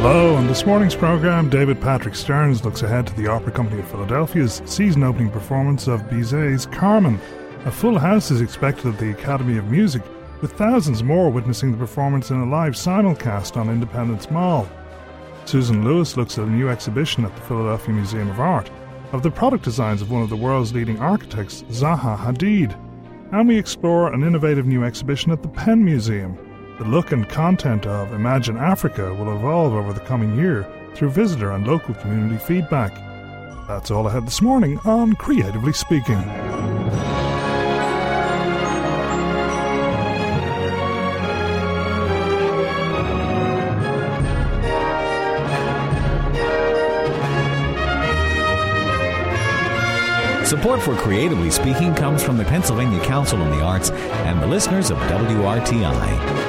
Hello, on this morning's programme, David Patrick Stearns looks ahead to the Opera Company of Philadelphia's season-opening performance of Bizet's Carmen. A full house is expected at the Academy of Music, with thousands more witnessing the performance in a live simulcast on Independence Mall. Susan Lewis looks at a new exhibition at the Philadelphia Museum of Art of the product designs of one of the world's leading architects, Zaha Hadid. And we explore an innovative new exhibition at the Penn Museum. The look and content of Imagine Africa will evolve over the coming year through visitor and local community feedback. That's all ahead this morning on Creatively Speaking. Support for Creatively Speaking comes from the Pennsylvania Council on the Arts and the listeners of WRTI.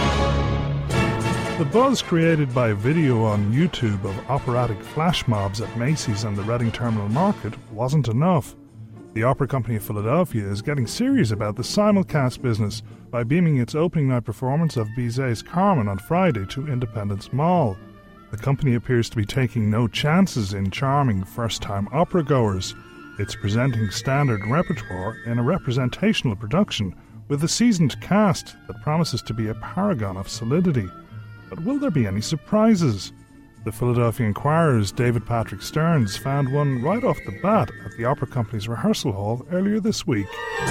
The buzz created by a video on YouTube of operatic flash mobs at Macy's and the Reading Terminal Market wasn't enough. The Opera Company of Philadelphia is getting serious about the simulcast business by beaming its opening night performance of Bizet's Carmen on Friday to Independence Mall. The company appears to be taking no chances in charming first-time opera goers. It's presenting standard repertoire in a representational production with a seasoned cast that promises to be a paragon of solidity. But will there be any surprises? The Philadelphia Inquirer's David Patrick Stearns found one right off the bat at the Opera Company's rehearsal hall earlier this week.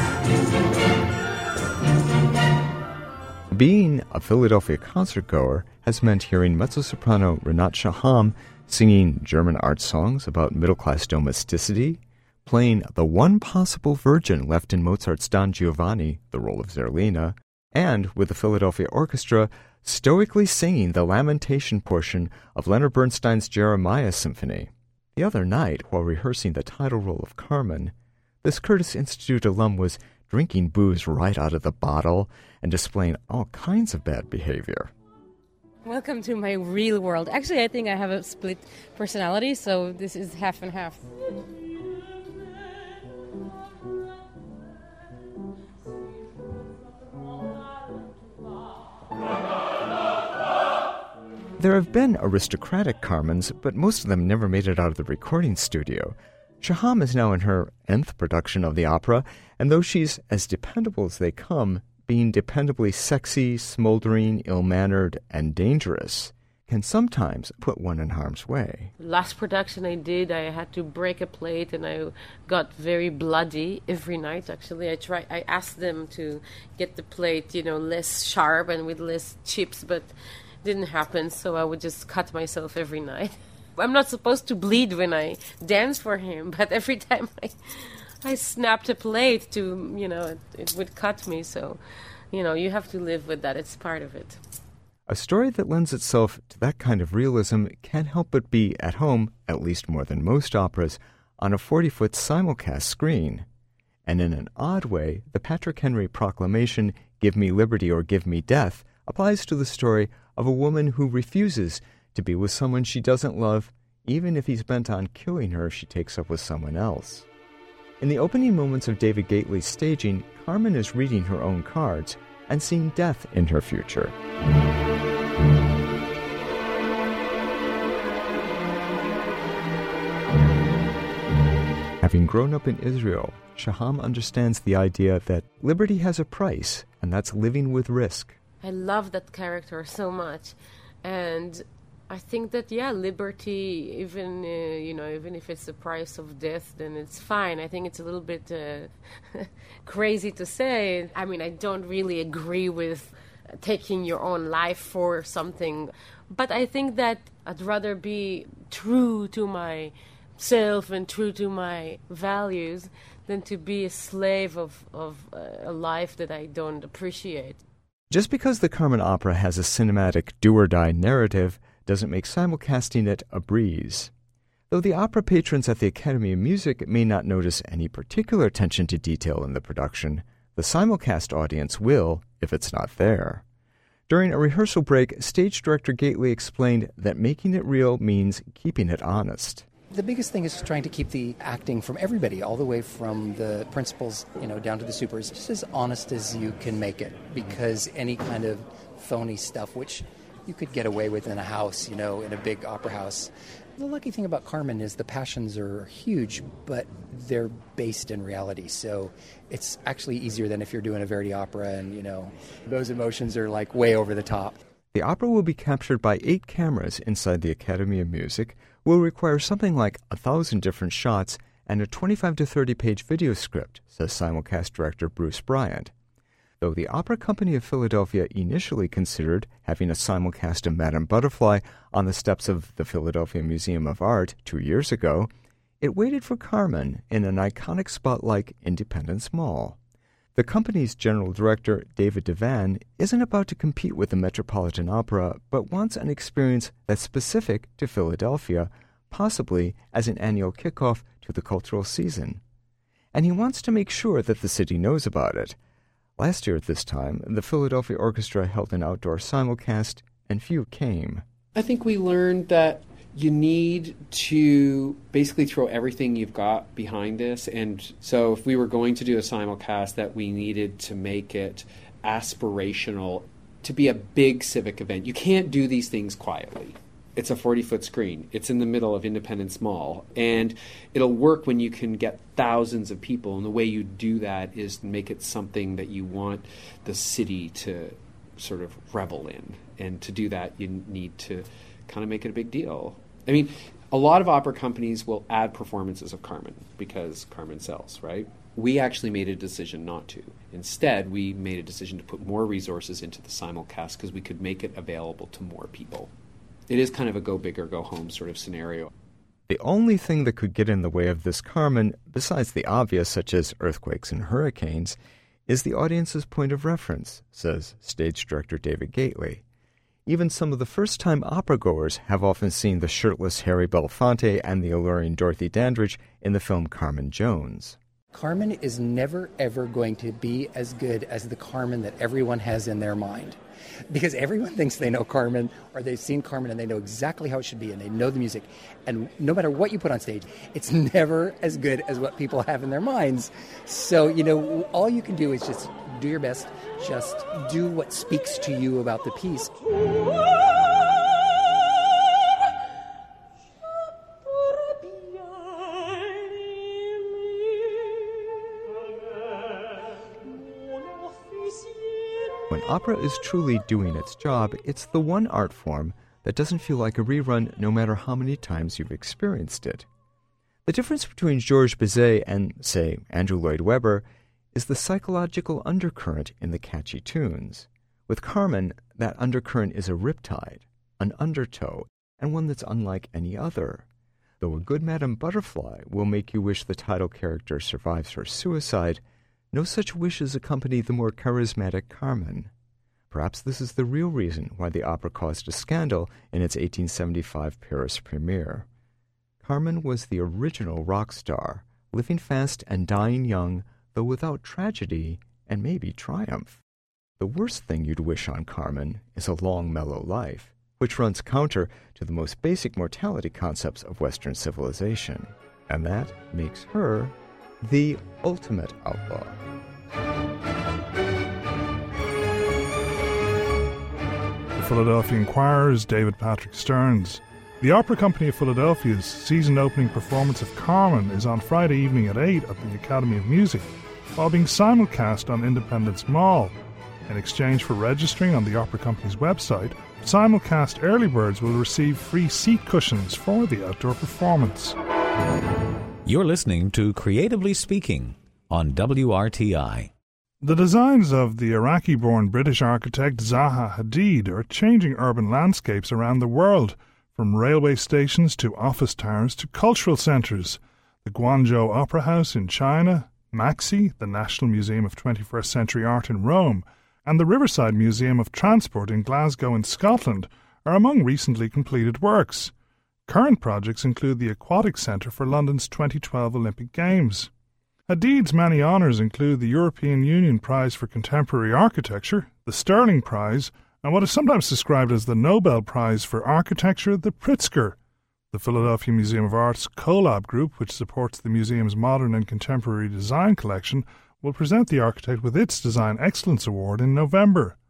Being a Philadelphia concertgoer has meant hearing mezzo-soprano Rinat Shaham singing German art songs about middle-class domesticity, playing the one possible virgin left in Mozart's Don Giovanni, the role of Zerlina, and with the Philadelphia Orchestra stoically singing the lamentation portion of Leonard Bernstein's Jeremiah Symphony. The other night, while rehearsing the title role of Carmen, this Curtis Institute alum was drinking booze right out of the bottle and displaying all kinds of bad behavior. Welcome to my real world. Actually, I think I have a split personality, so this is half and half. There have been aristocratic Carmens, but most of them never made it out of the recording studio. Shaham is now in her nth production of the opera, and though she's as dependable as they come, being dependably sexy, smoldering, ill-mannered, and dangerous can sometimes put one in harm's way. Last production I did, I had to break a plate, and I got very bloody every night, actually. I asked them to get the plate, less sharp and with less chips, but didn't happen, so I would just cut myself every night. I'm not supposed to bleed when I dance for him, but every time I snapped a plate it would cut me, so, you have to live with that. It's part of it. A story that lends itself to that kind of realism can't help but be at home, at least more than most operas, on a 40-foot simulcast screen. And in an odd way, the Patrick Henry proclamation, "Give me liberty or give me death," applies to the story of a woman who refuses to be with someone she doesn't love, even if he's bent on killing her if she takes up with someone else. In the opening moments of David Gately's staging, Carmen is reading her own cards and seeing death in her future. Having grown up in Israel, Shaham understands the idea that liberty has a price, and that's living with risk. I love that character so much, and I think that liberty, even even if it's the price of death, then it's fine. I think it's a little bit crazy to say. I mean, I don't really agree with taking your own life for something, but I think that I'd rather be true to myself and true to my values than to be a slave of a life that I don't appreciate. Just because the Carmen opera has a cinematic do-or-die narrative doesn't make simulcasting it a breeze. Though the opera patrons at the Academy of Music may not notice any particular attention to detail in the production, the simulcast audience will if it's not there. During a rehearsal break, stage director Gately explained that making it real means keeping it honest. The biggest thing is trying to keep the acting from everybody, all the way from the principals, down to the supers, just as honest as you can make it. Because any kind of phony stuff, which, you could get away with in a house, in a big opera house. The lucky thing about Carmen is the passions are huge, but they're based in reality. So it's actually easier than if you're doing a Verdi opera and, those emotions are like way over the top. The opera will be captured by 8 cameras inside the Academy of Music, will require something like 1,000 different shots and a 25 to 30-page video script, says simulcast director Bruce Bryant. Though the Opera Company of Philadelphia initially considered having a simulcast of Madame Butterfly on the steps of the Philadelphia Museum of Art 2 years ago, it waited for Carmen in an iconic spot like Independence Mall. The company's general director, David Devan, isn't about to compete with the Metropolitan Opera, but wants an experience that's specific to Philadelphia, possibly as an annual kickoff to the cultural season. And he wants to make sure that the city knows about it. Last year at this time, the Philadelphia Orchestra held an outdoor simulcast, and few came. I think we learned that you need to basically throw everything you've got behind this. And so if we were going to do a simulcast, that we needed to make it aspirational to be a big civic event. You can't do these things quietly. It's a 40-foot screen. It's in the middle of Independence Mall. And it'll work when you can get thousands of people. And the way you do that is make it something that you want the city to sort of revel in. And to do that, you need to kind of make it a big deal. I mean, a lot of opera companies will add performances of Carmen because Carmen sells, right? We actually made a decision not to. Instead, we made a decision to put more resources into the simulcast because we could make it available to more people. It is kind of a go big or go home sort of scenario. The only thing that could get in the way of this Carmen, besides the obvious such as earthquakes and hurricanes, is the audience's point of reference, says stage director David Gately. Even some of the first-time opera-goers have often seen the shirtless Harry Belafonte and the alluring Dorothy Dandridge in the film Carmen Jones. Carmen is never, ever going to be as good as the Carmen that everyone has in their mind. Because everyone thinks they know Carmen, or they've seen Carmen and they know exactly how it should be, and they know the music. And no matter what you put on stage, it's never as good as what people have in their minds. So, all you can do is just do your best. Just do what speaks to you about the piece. When opera is truly doing its job, it's the one art form that doesn't feel like a rerun no matter how many times you've experienced it. The difference between Georges Bizet and, say, Andrew Lloyd Webber is the psychological undercurrent in the catchy tunes. With Carmen, that undercurrent is a riptide, an undertow, and one that's unlike any other. Though a good Madame Butterfly will make you wish the title character survives her suicide, no such wishes accompany the more charismatic Carmen. Perhaps this is the real reason why the opera caused a scandal in its 1875 Paris premiere. Carmen was the original rock star, living fast and dying young, though without tragedy and maybe triumph. The worst thing you'd wish on Carmen is a long, mellow life, which runs counter to the most basic mortality concepts of Western civilization. And that makes her the ultimate outlaw. The Philadelphia Inquirer's David Patrick Stearns. The Opera Company of Philadelphia's season opening performance of Carmen is on Friday evening at 8 at the Academy of Music, while being simulcast on Independence Mall. In exchange for registering on the Opera Company's website, simulcast early birds will receive free seat cushions for the outdoor performance. You're listening to Creatively Speaking on WRTI. The designs of the Iraqi-born British architect Zaha Hadid are changing urban landscapes around the world, from railway stations to office towers to cultural centres. The Guangzhou Opera House in China, MAXI, the National Museum of 21st Century Art in Rome, and the Riverside Museum of Transport in Glasgow in Scotland are among recently completed works. Current projects include the Aquatic Centre for London's 2012 Olympic Games. Hadid's many honours include the European Union Prize for Contemporary Architecture, the Stirling Prize, and what is sometimes described as the Nobel Prize for Architecture, the Pritzker. The Philadelphia Museum of Art's Collab Group, which supports the museum's modern and contemporary design collection, will present the architect with its Design Excellence Award in November.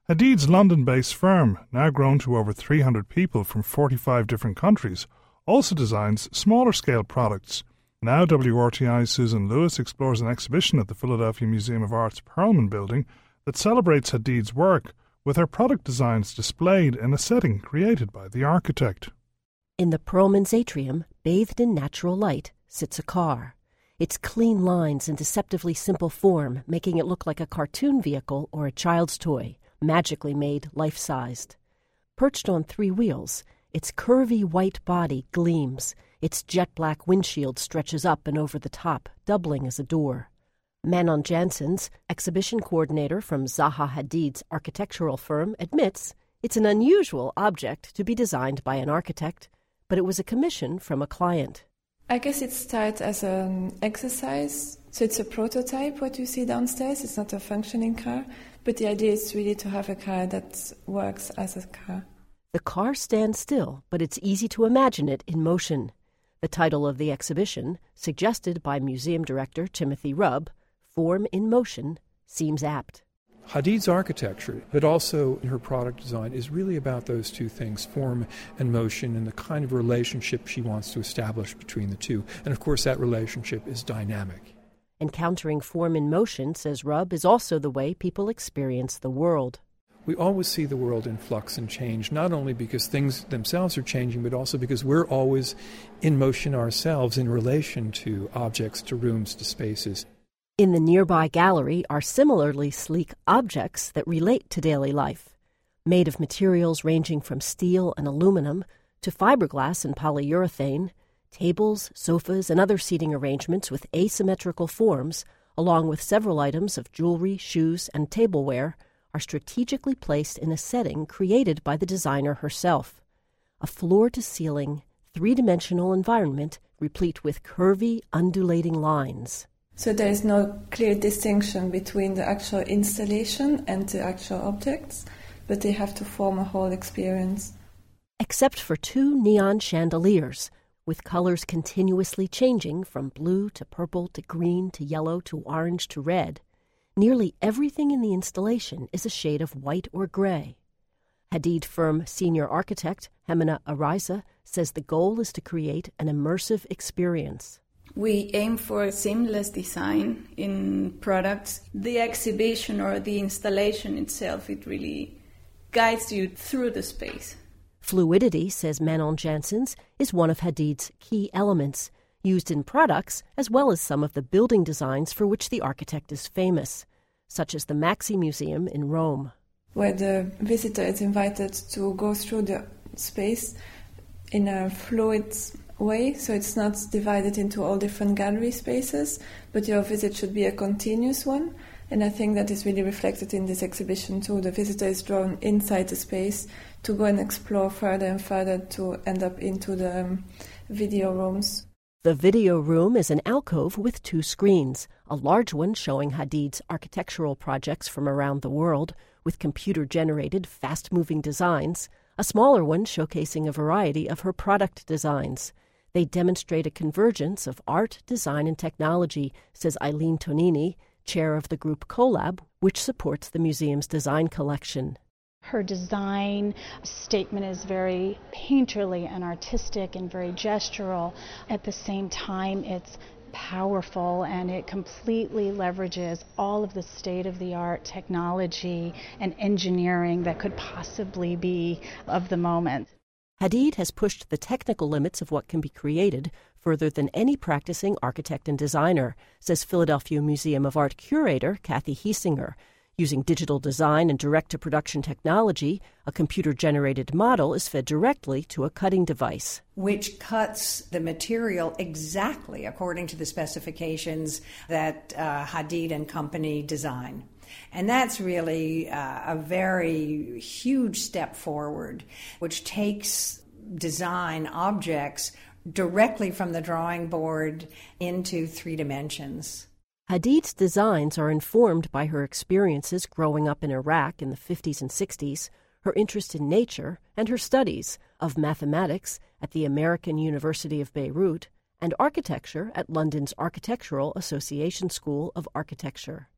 Hadid's London-based firm, now grown to over 300 people from 45 different countries, also designs smaller-scale products. Now WRTI's Susan Lewis explores an exhibition at the Philadelphia Museum of Art's Perelman building that celebrates Hadid's work, with her product designs displayed in a setting created by the architect. In the Perelman's atrium, bathed in natural light, sits a car. Its clean lines and deceptively simple form making it look like a cartoon vehicle or a child's toy, magically made life-sized. Perched on 3 wheels, its curvy white body gleams. Its jet-black windshield stretches up and over the top, doubling as a door. Manon Janssens, exhibition coordinator from Zaha Hadid's architectural firm, admits it's an unusual object to be designed by an architect, but it was a commission from a client. I guess it started as an exercise, so it's a prototype, what you see downstairs. It's not a functioning car, but the idea is really to have a car that works as a car. The car stands still, but it's easy to imagine it in motion. The title of the exhibition, suggested by museum director Timothy Rubb, Form in Motion, seems apt. Hadid's architecture, but also her product design, is really about those two things, form and motion, and the kind of relationship she wants to establish between the two. And of course that relationship is dynamic. Encountering form in motion, says Rubb, is also the way people experience the world. We always see the world in flux and change, not only because things themselves are changing, but also because we're always in motion ourselves in relation to objects, to rooms, to spaces. In the nearby gallery are similarly sleek objects that relate to daily life, made of materials ranging from steel and aluminum to fiberglass and polyurethane. Tables, sofas, and other seating arrangements with asymmetrical forms, along with several items of jewelry, shoes, and tableware, are strategically placed in a setting created by the designer herself. A floor-to-ceiling, 3-dimensional environment replete with curvy, undulating lines. So there is no clear distinction between the actual installation and the actual objects, but they have to form a whole experience. Except for 2 neon chandeliers, with colors continuously changing from blue to purple to green to yellow to orange to red, nearly everything in the installation is a shade of white or gray. Hadid firm senior architect Hemina Araiza says the goal is to create an immersive experience. We aim for seamless design in products. The exhibition or the installation itself, it really guides you through the space. Fluidity, says Manon Janssens, is one of Hadid's key elements, used in products as well as some of the building designs for which the architect is famous, such as the Maxi Museum in Rome. Where the visitor is invited to go through the space in a fluid way, so it's not divided into all different gallery spaces, but your visit should be a continuous one. And I think that is really reflected in this exhibition too. The visitor is drawn inside the space to go and explore further and further to end up into the video rooms. The video room is an alcove with 2 screens, a large one showing Hadid's architectural projects from around the world with computer-generated, fast-moving designs, a smaller one showcasing a variety of her product designs. They demonstrate a convergence of art, design, and technology, says Eileen Tonini, chair of the group Collab, which supports the museum's design collection. Her design statement is very painterly and artistic and very gestural. At the same time, it's powerful and it completely leverages all of the state-of-the-art technology and engineering that could possibly be of the moment. Hadid has pushed the technical limits of what can be created further than any practicing architect and designer, says Philadelphia Museum of Art curator Kathy Hiesinger. Using digital design and direct-to-production technology, a computer-generated model is fed directly to a cutting device, which cuts the material exactly according to the specifications that Hadid and company design. And that's really a very huge step forward, which takes design objects directly from the drawing board into 3 dimensions. Hadid's designs are informed by her experiences growing up in Iraq in the 50s and 60s, her interest in nature, and her studies of mathematics at the American University of Beirut and architecture at London's Architectural Association School of Architecture.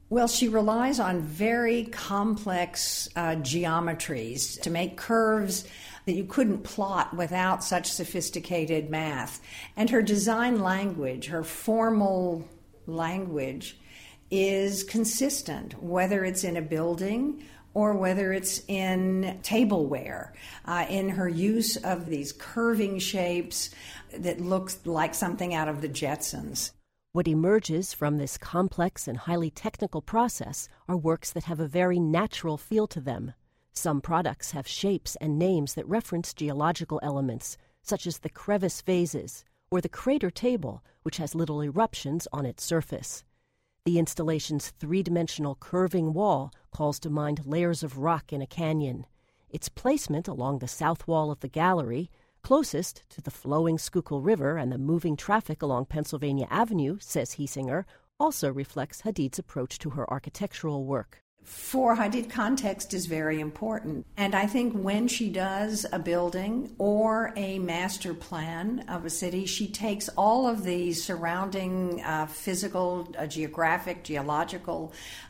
Well, she relies on very complex geometries to make curves that you couldn't plot without such sophisticated math. And her design language, her formal language, is consistent, whether it's in a building or whether it's in tableware, in her use of these curving shapes that look like something out of the Jetsons. What emerges from this complex and highly technical process are works that have a very natural feel to them. Some products have shapes and names that reference geological elements, such as the crevice vases or the crater table, which has little eruptions on its surface. The installation's three-dimensional curving wall calls to mind layers of rock in a canyon. Its placement along the south wall of the gallery, closest to the flowing Schuylkill River and the moving traffic along Pennsylvania Avenue, says Hiesinger, also reflects Hadid's approach to her architectural work. For Hadid, context is very important. And I think when she does a building or a master plan of a city, she takes all of the surrounding physical, geographic, geological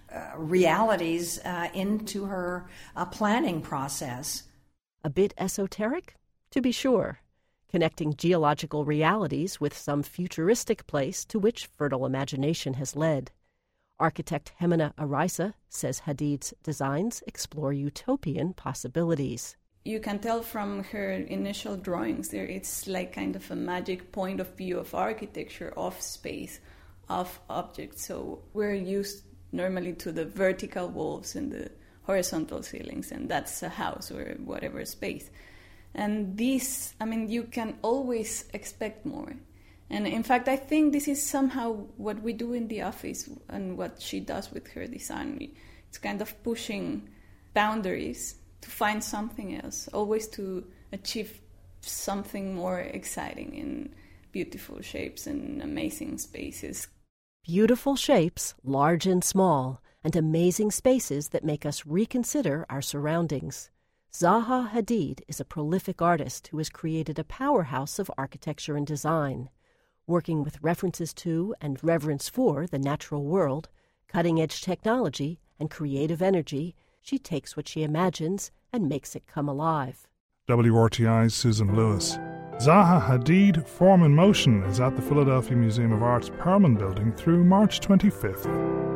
realities into her planning process. A bit esoteric? To be sure, connecting geological realities with some futuristic place to which fertile imagination has led. Architect Hemina Araisa says Hadid's designs explore utopian possibilities. You can tell from her initial drawings there it's like kind of a magic point of view of architecture, of space, of objects. So we're used normally to the vertical walls and the horizontal ceilings, and that's a house or whatever space. And these, you can always expect more. And in fact, I think this is somehow what we do in the office and what she does with her design. It's kind of pushing boundaries to find something else, always to achieve something more exciting in beautiful shapes and amazing spaces. Beautiful shapes, large and small, and amazing spaces that make us reconsider our surroundings. Zaha Hadid is a prolific artist who has created a powerhouse of architecture and design. Working with references to and reverence for the natural world, cutting-edge technology, and creative energy, she takes what she imagines and makes it come alive. WRTI's Susan Lewis. Zaha Hadid Form in Motion is at the Philadelphia Museum of Art's Perelman Building through March 25th.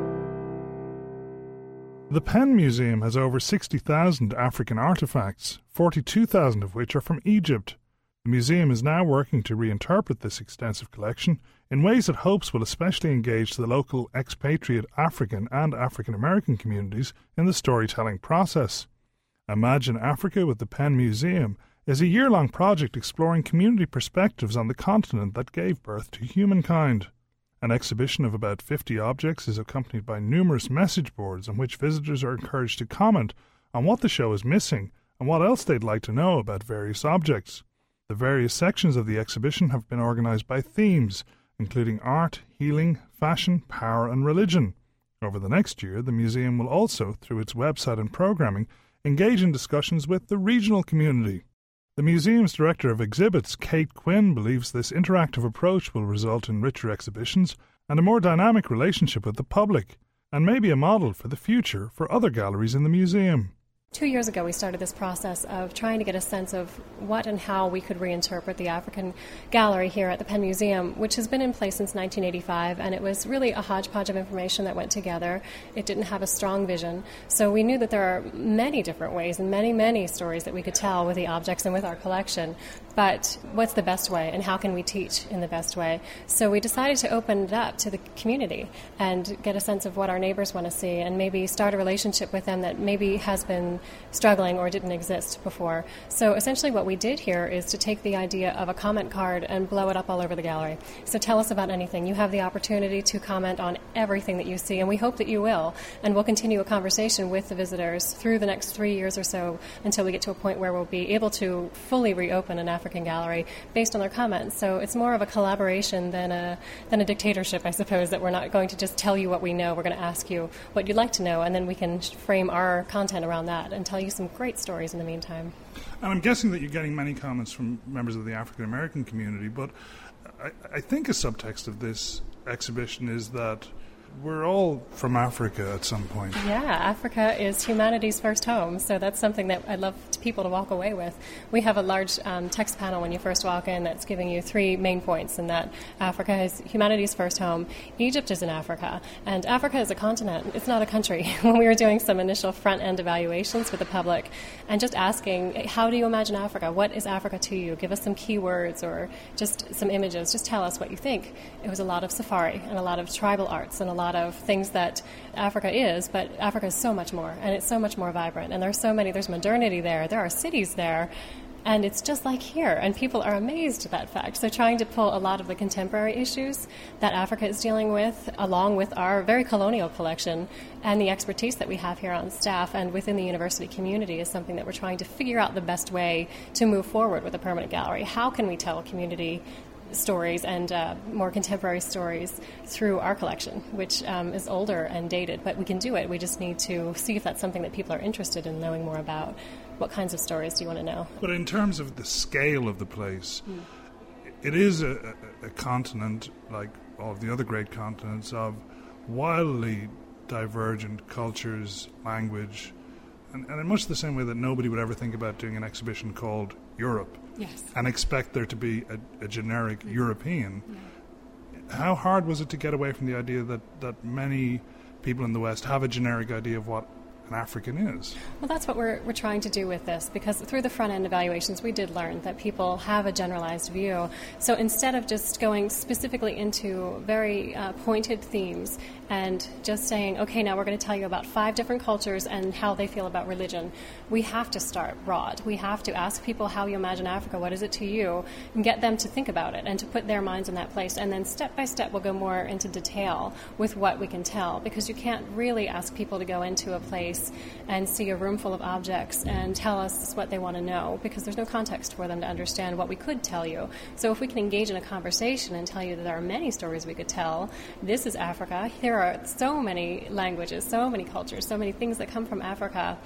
The Penn Museum has over 60,000 African artifacts, 42,000 of which are from Egypt. The museum is now working to reinterpret this extensive collection in ways it hopes will especially engage the local expatriate African and African American communities in the storytelling process. Imagine Africa with the Penn Museum is a year-long project exploring community perspectives on the continent that gave birth to humankind. An exhibition of about 50 objects is accompanied by numerous message boards on which visitors are encouraged to comment on what the show is missing and what else they'd like to know about various objects. The various sections of the exhibition have been organized by themes, including art, healing, fashion, power, and religion. Over the next year, the museum will also, through its website and programming, engage in discussions with the regional community. The museum's director of exhibits, Kate Quinn, believes this interactive approach will result in richer exhibitions and a more dynamic relationship with the public, and may be a model for the future for other galleries in the museum. 2 years ago, we started this process of trying to get a sense of what and how we could reinterpret the African Gallery here at the Penn Museum, which has been in place since 1985, and it was really a hodgepodge of information that went together. It didn't have a strong vision, so we knew that there are many different ways and many, many stories that we could tell with the objects and with our collection, but what's the best way and how can we teach in the best way? So we decided to open it up to the community and get a sense of what our neighbors want to see and maybe start a relationship with them that maybe has been struggling or didn't exist before. So essentially what we did here is to take the idea of a comment card and blow it up all over the gallery. So tell us about anything. You have the opportunity to comment on everything that you see, and we hope that you will. And we'll continue a conversation with the visitors through the next 3 years or so until we get to a point where we'll be able to fully reopen an African gallery based on their comments. So it's more of a collaboration than a dictatorship, I suppose, that we're not going to just tell you what we know. We're going to ask you what you'd like to know, and then we can frame our content around that and tell you some great stories in the meantime. And I'm guessing that you're getting many comments from members of the African American community, but I think a subtext of this exhibition is that we're all from Africa at some point. Yeah, Africa is humanity's first home, so that's something that I'd love people to walk away with. We have a large text panel when you first walk in that's giving you 3 main points, in that Africa is humanity's first home, Egypt is in Africa, and Africa is a continent, it's not a country. When we were doing some initial front-end evaluations with the public and just asking, how do you imagine Africa? What is Africa to you? Give us some keywords or just some images. Just tell us what you think. It was a lot of safari and a lot of tribal arts and a lot of things that Africa is, but Africa is so much more, and it's so much more vibrant, and there's modernity there are cities there, and it's just like here, and people are amazed at that fact. So trying to pull a lot of the contemporary issues that Africa is dealing with, along with our very colonial collection and the expertise that we have here on staff and within the university community, is something that we're trying to figure out the best way to move forward with a permanent gallery. How can we tell community stories and more contemporary stories through our collection, which is older and dated, but we can do it. We just need to see if that's something that people are interested in knowing more about. What kinds of stories do you want to know? But in terms of the scale of the place, it is a continent, like all of the other great continents, of wildly divergent cultures, language, and in much the same way that nobody would ever think about doing an exhibition called Europe. Yes. And expect there to be a generic European. Yeah. How hard was it to get away from the idea that many people in the West have a generic idea of what an African is? Well, that's what we're trying to do with this, because through the front-end evaluations we did learn that people have a generalized view. So instead of just going specifically into very pointed themes and just saying, okay, now we're going to tell you about 5 different cultures and how they feel about religion, we have to start broad. We have to ask people how you imagine Africa, what is it to you, and get them to think about it and to put their minds in that place. And then step by step we'll go more into detail with what we can tell, because you can't really ask people to go into a place and see a room full of objects and tell us what they want to know, because there's no context for them to understand what we could tell you. So if we can engage in a conversation and tell you that there are many stories we could tell, this is Africa, there are so many languages, so many cultures, so many things that come from Africa,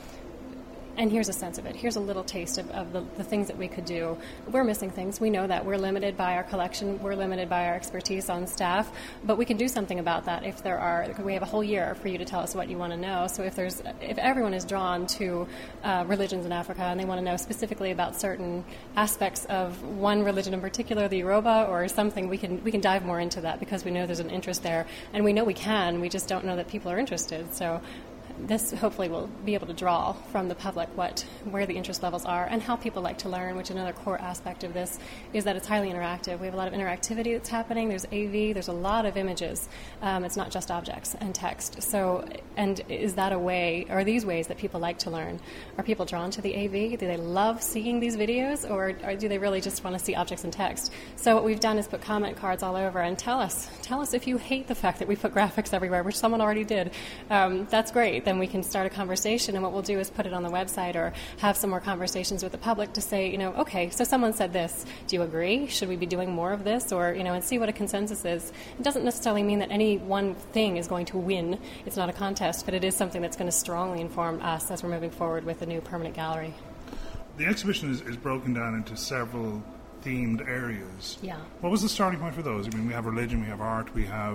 and here's a sense of it. Here's a little taste of the things that we could do. We're missing things. We know that. We're limited by our collection. We're limited by our expertise on staff. But we can do something about that if we have a whole year for you to tell us what you want to know. So if everyone is drawn to religions in Africa and they want to know specifically about certain aspects of one religion in particular, the Yoruba or something, we can dive more into that, because we know there's an interest there. And we know we can. We just don't know that people are interested. So this hopefully will be able to draw from the public where the interest levels are and how people like to learn, which another core aspect of this is that it's highly interactive. We have a lot of interactivity that's happening. There's AV, there's a lot of images. It's not just objects and text. So, and is that a way, are these ways that people like to learn? Are people drawn to the AV? Do they love seeing these videos, or do they really just want to see objects and text? So what we've done is put comment cards all over and tell us if you hate the fact that we put graphics everywhere, which someone already did. That's great. Then we can start a conversation, and what we'll do is put it on the website or have some more conversations with the public to say, okay, so someone said this. Do you agree? Should we be doing more of this? Or, and see what a consensus is. It doesn't necessarily mean that any one thing is going to win. It's not a contest, but it is something that's going to strongly inform us as we're moving forward with the new permanent gallery. The exhibition is broken down into several themed areas. Yeah. What was the starting point for those? I mean, we have religion, we have art, we have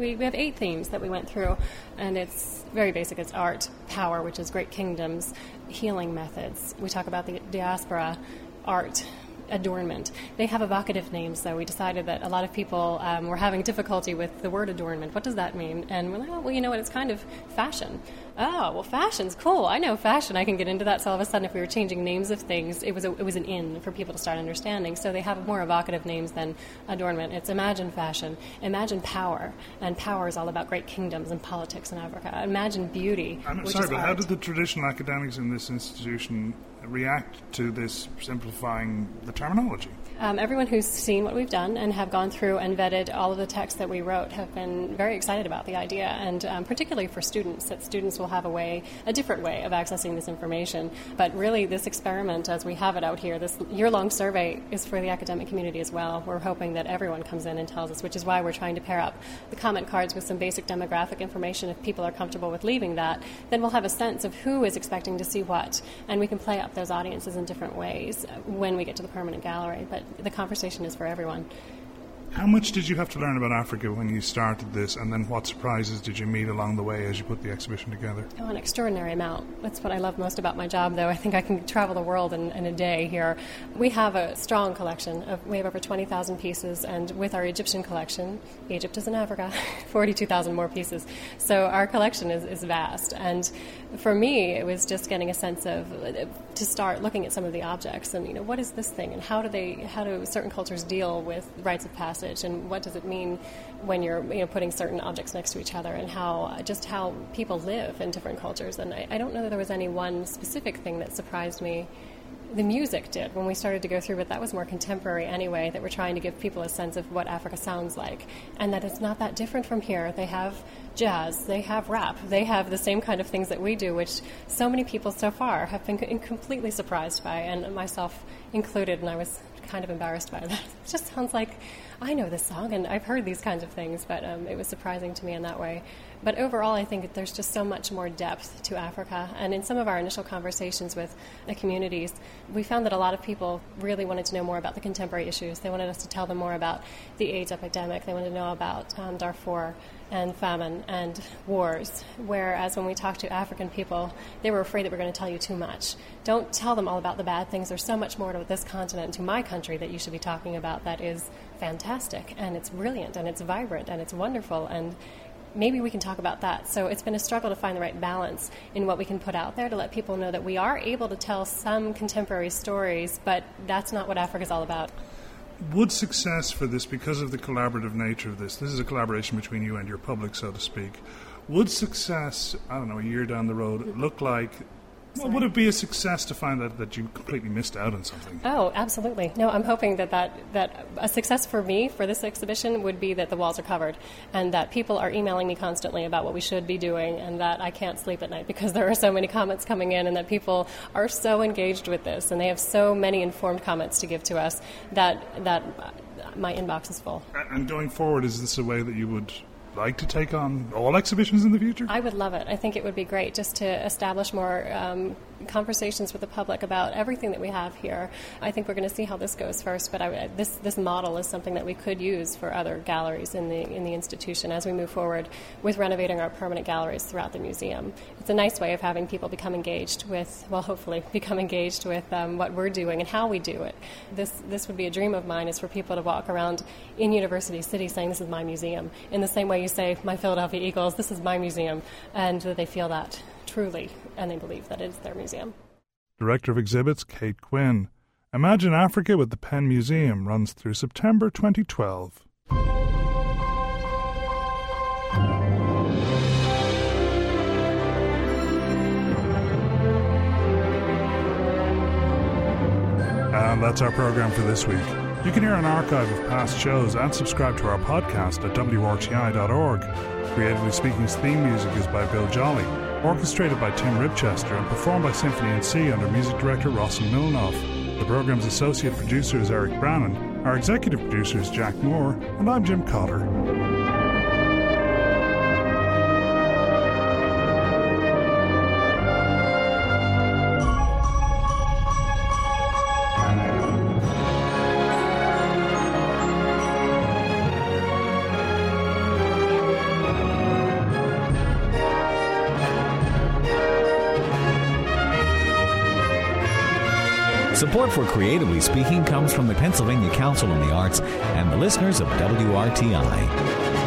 8 themes that we went through, and it's very basic. It's art, power, which is great kingdoms, healing methods. We talk about the diaspora, art, adornment. They have evocative names, though. We decided that a lot of people were having difficulty with the word adornment. What does that mean? And we're like, well, you know what? It's kind of fashion. Oh, well, fashion's cool. I know fashion. I can get into that. So all of a sudden, if we were changing names of things, it was an in for people to start understanding. So they have more evocative names than adornment. It's imagine fashion, imagine power, and power is all about great kingdoms and politics in Africa. Imagine beauty. I'm sorry, but how did the traditional academics in this institution react to this simplifying the terminology? Everyone who's seen what we've done and have gone through and vetted all of the texts that we wrote have been very excited about the idea, and particularly for students, that students will have a different way of accessing this information. But really, this experiment, as we have it out here, this year-long survey is for the academic community as well. We're hoping that everyone comes in and tells us, which is why we're trying to pair up the comment cards with some basic demographic information. If people are comfortable with leaving that, then we'll have a sense of who is expecting to see what, and we can play up those audiences in different ways when we get to the permanent gallery. But the conversation is for everyone. How much did you have to learn about Africa when you started this, and then what surprises did you meet along the way as you put the exhibition together? Oh, an extraordinary amount. That's what I love most about my job, though. I think I can travel the world in a day here. We have a strong collection. We have over 20,000 pieces, and with our Egyptian collection, Egypt is in Africa, 42,000 more pieces. So our collection is vast. And for me, it was just getting a sense of, to start looking at some of the objects and, what is this thing, and how do certain cultures deal with rites of passage, and what does it mean when you're putting certain objects next to each other, and how people live in different cultures. And I don't know that there was any one specific thing that surprised me. The music did when we started to go through, but that was more contemporary anyway, that we're trying to give people a sense of what Africa sounds like, and that it's not that different from here. They have jazz, they have rap, they have the same kind of things that we do, which so many people so far have been completely surprised by, and myself included, and I was kind of embarrassed by that. It just sounds like I know this song and I've heard these kinds of things, but it was surprising to me in that way. But overall, I think there's just so much more depth to Africa. And in some of our initial conversations with the communities, we found that a lot of people really wanted to know more about the contemporary issues. They wanted us to tell them more about the AIDS epidemic. They wanted to know about Darfur and famine and wars, whereas when we talked to African people, they were afraid that we're going to tell you too much. Don't tell them all about the bad things. There's so much more to this continent and to my country that you should be talking about that is fantastic, and it's brilliant, and it's vibrant, and it's wonderful, and maybe we can talk about that. So it's been a struggle to find the right balance in what we can put out there to let people know that we are able to tell some contemporary stories, but that's not what Africa is all about. Would success for this, because of the collaborative nature of this is a collaboration between you and your public, so to speak, would success, I don't know, a year down the road, look like, well, would it be a success to find out that you completely missed out on something? Oh, absolutely. No, I'm hoping that a success for me for this exhibition would be that the walls are covered and that people are emailing me constantly about what we should be doing, and that I can't sleep at night because there are so many comments coming in, and that people are so engaged with this and they have so many informed comments to give to us that my inbox is full. And going forward, is this a way that you would like to take on all exhibitions in the future? I would love it. I think it would be great just to establish more conversations with the public about everything that we have here. I think we're going to see how this goes first, but this model is something that we could use for other galleries in the institution as we move forward with renovating our permanent galleries throughout the museum. It's a nice way of having people become engaged with, well, hopefully become engaged with what we're doing and how we do it. This would be a dream of mine, is for people to walk around in University City saying, this is my museum, in the same way you say, my Philadelphia Eagles, this is my museum, and that they feel that truly, and they believe that it is their museum. Director of Exhibits, Kate Quinn. Imagine Africa with the Penn Museum runs through September 2012. And that's our program for this week. You can hear an archive of past shows and subscribe to our podcast at wrti.org. Creatively Speaking's theme music is by Bill Jolly, orchestrated by Tim Ribchester and performed by Symphony &C under music director Rossin Milnoff. The program's associate producer is Eric Brannon, our executive producer is Jack Moore, and I'm Jim Cotter. Support for Creatively Speaking comes from the Pennsylvania Council on the Arts and the listeners of WRTI.